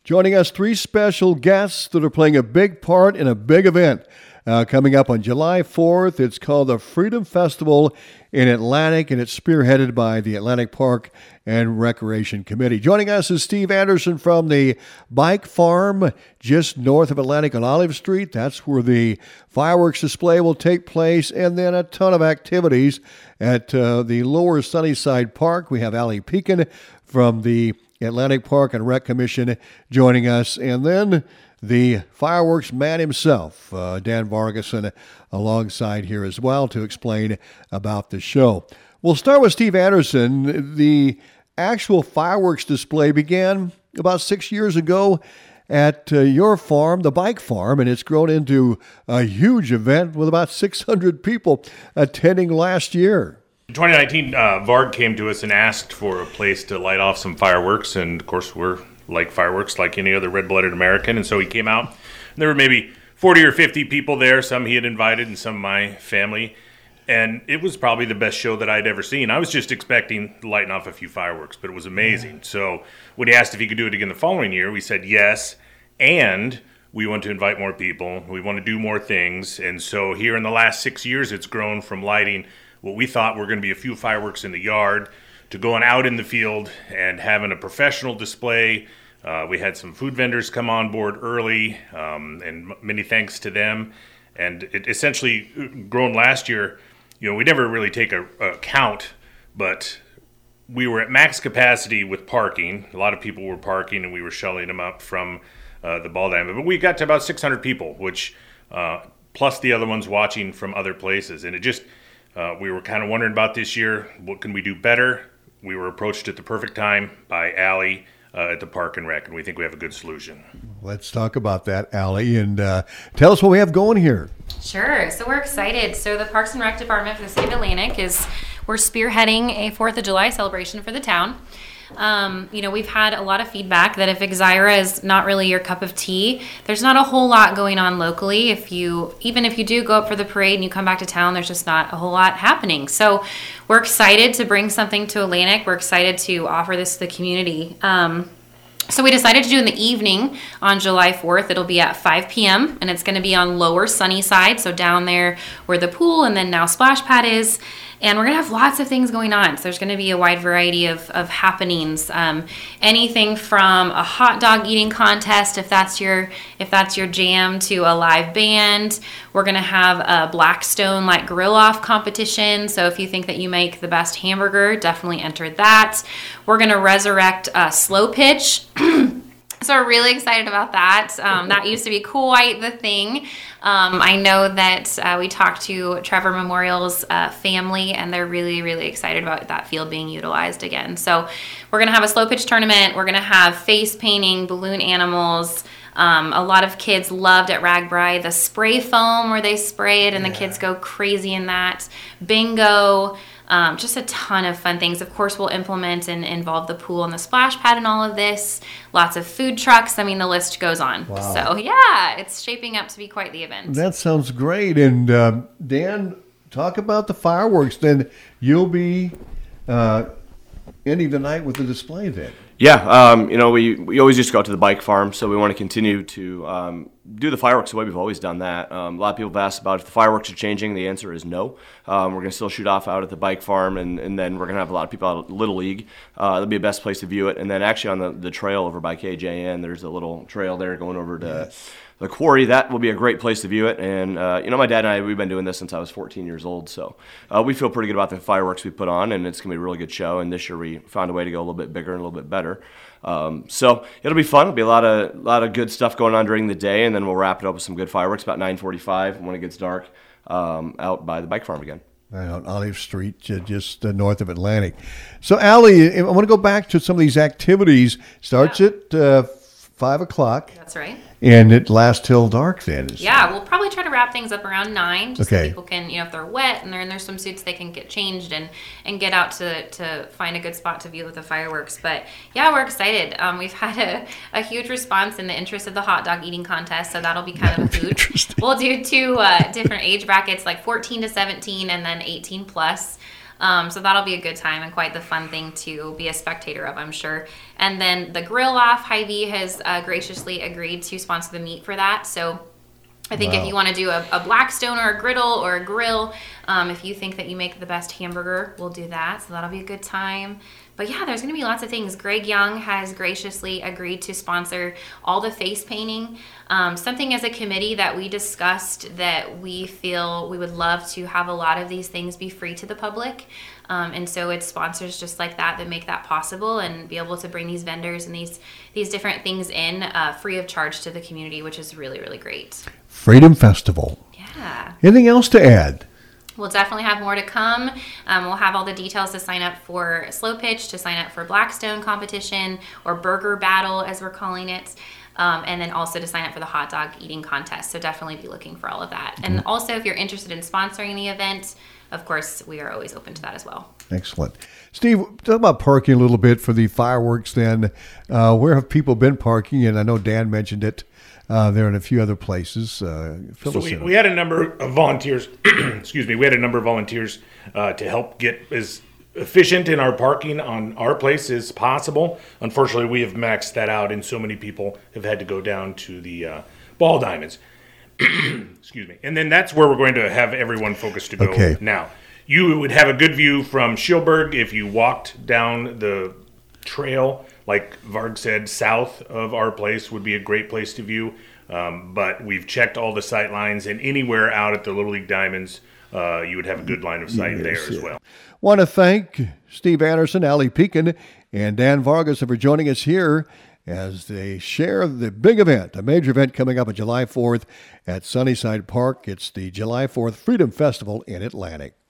Joining us, three special guests that are playing a big part in a big event coming up on July 4th. It's called the Freedom Festival in Atlantic, and it's spearheaded by the Atlantic Park and Recreation Committee. Joining us is Steve Anderson from the Bike Farm just north of Atlantic on Olive Street. That's where the fireworks display will take place, and then a ton of activities at the Lower Sunnyside Park. We have Allie Pekin from the Atlantic Park and Rec Commission joining us, and then the fireworks man himself, Dan Vargason, alongside here as well to explain about the show. We'll start with Steve Anderson. The actual fireworks display began about 6 years ago at your farm, the Bike Farm, and it's grown into a huge event with about 600 people attending last year. In 2019, Varg came to us and asked for a place to light off some fireworks, and of course we're like fireworks like any other red-blooded American, and so he came out. And there were maybe 40 or 50 people there, some he had invited and some of my family, and it was probably the best show that I'd ever seen. I was just expecting lighting off a few fireworks, but it was amazing. So when he asked if he could do it again the following year, we said yes, and we want to invite more people. We want to do more things, and so here in the last 6 years, it's grown from lighting what we thought were going to be a few fireworks in the yard to going out in the field and having a professional display. We had some food vendors come on board early, and many thanks to them. And it essentially grown last year. You know, we never really take a count, but we were at max capacity with parking. A lot of people were parking, and we were shuttling them up from the ball diamond. But we got to about 600 people, which plus the other ones watching from other places. And it just... we were kind of wondering about this year, what can we do better? We were approached at the perfect time by Allie at the Park and Rec, and we think we have a good solution. Let's talk about that, Allie, and tell us what we have going here. Sure. So we're excited. So the Parks and Rec Department for the state of Atlantic we're spearheading a 4th of July celebration for the town. We've had a lot of feedback that if Exira is not really your cup of tea, there's not a whole lot going on locally. Even if you do go up for the parade and you come back to town, there's just not a whole lot happening. So we're excited to bring something to Atlantic. We're excited to offer this to the community. So we decided to do it in the evening on July 4th. It'll be at 5 p.m. and it's going to be on Lower Sunnyside, so down there where the pool and then now Splash Pad is. And we're going to have lots of things going on. So there's going to be a wide variety of happenings. Anything from a hot dog eating contest, if that's your jam, to a live band. We're going to have a Blackstone grill off competition. So if you think that you make the best hamburger, definitely enter that. We're going to resurrect Slow Pitch. So we're really excited about that. That used to be quite the thing. I know that we talked to Trevor Memorial's family, and they're really, really excited about that field being utilized again. So we're going to have a slow pitch tournament. We're going to have face painting, balloon animals. A lot of kids loved at RAGBRAI the spray foam where they spray it, and the kids go crazy in that. Bingo. Just a ton of fun things. Of course, we'll implement and involve the pool and the splash pad in all of this. Lots of food trucks. I mean, the list goes on. Wow. So, yeah, it's shaping up to be quite the event. That sounds great. And Dan, talk about the fireworks. Then you'll be ending the night with the display then. Yeah, we always just go out to the Bike Farm, so we want to continue to do the fireworks the way we've always done that. A lot of people have asked about if the fireworks are changing. The answer is no. We're going to still shoot off out at the Bike Farm, and then we're going to have a lot of people out at Little League. That'll be the best place to view it. And then actually on the trail over by KJN, there's a little trail there going over to the quarry. That will be a great place to view it. And, my dad and I, we've been doing this since I was 14 years old. So we feel pretty good about the fireworks we put on, and it's going to be a really good show. And this year we found a way to go a little bit bigger and a little bit better. So it'll be fun. It'll be a lot of good stuff going on during the day, and then we'll wrap it up with some good fireworks about 9:45 when it gets dark out by the Bike Farm again. Right on Olive Street, just north of Atlantic. So, Allie, I want to go back to some of these activities. Starts at 5 o'clock. That's right. And it lasts till dark then. Yeah, we'll probably try to wrap things up around 9, just so Okay. people can, if they're wet and they're in their swimsuits, they can get changed and get out to find a good spot to view with the fireworks. But yeah, we're excited. We've had a huge response in the interest of the hot dog eating contest, so that'll be kind of a hoot. We'll do 2 different age brackets, like 14 to 17 and then 18 plus. So that'll be a good time and quite the fun thing to be a spectator of, I'm sure. And then the Grill Off, Hy-Vee has graciously agreed to sponsor the meat for that. So I think if you want to do a Blackstone or a griddle or a grill, if you think that you make the best hamburger, we'll do that. So that'll be a good time. But yeah, there's going to be lots of things. Greg Young has graciously agreed to sponsor all the face painting. Something as a committee that we discussed that we feel we would love to have a lot of these things be free to the public. And so it's sponsors just like that make that possible and be able to bring these vendors and these different things in free of charge to the community, which is really, really great. Freedom Festival. Yeah. Anything else to add? We'll definitely have more to come. We'll have all the details to sign up for Slow Pitch, to sign up for Blackstone competition or Burger Battle, as we're calling it. And then also to sign up for the hot dog eating contest. So definitely be looking for all of that. And also, if you're interested in sponsoring the event, of course, we are always open to that as well. Excellent. Steve, talk about parking a little bit for the fireworks then. Where have people been parking? And I know Dan mentioned it there in a few other places. We had a number of volunteers, excuse me, we had a number of volunteers to help get as efficient in our parking on our place as possible. Unfortunately, we have maxed that out, and so many people have had to go down to the ball diamonds. Excuse me. And then that's where we're going to have everyone focused to go now. You would have a good view from Schilberg if you walked down the trail. Like Varg said, south of our place would be a great place to view. But we've checked all the sight lines, and anywhere out at the Little League Diamonds, you would have a good line of sight there as well. Want to thank Steve Anderson, Ali Pekin, and Dan Vargas for joining us here as they share the big event, a major event coming up on July 4th at Sunnyside Park. It's the July 4th Freedom Festival in Atlantic.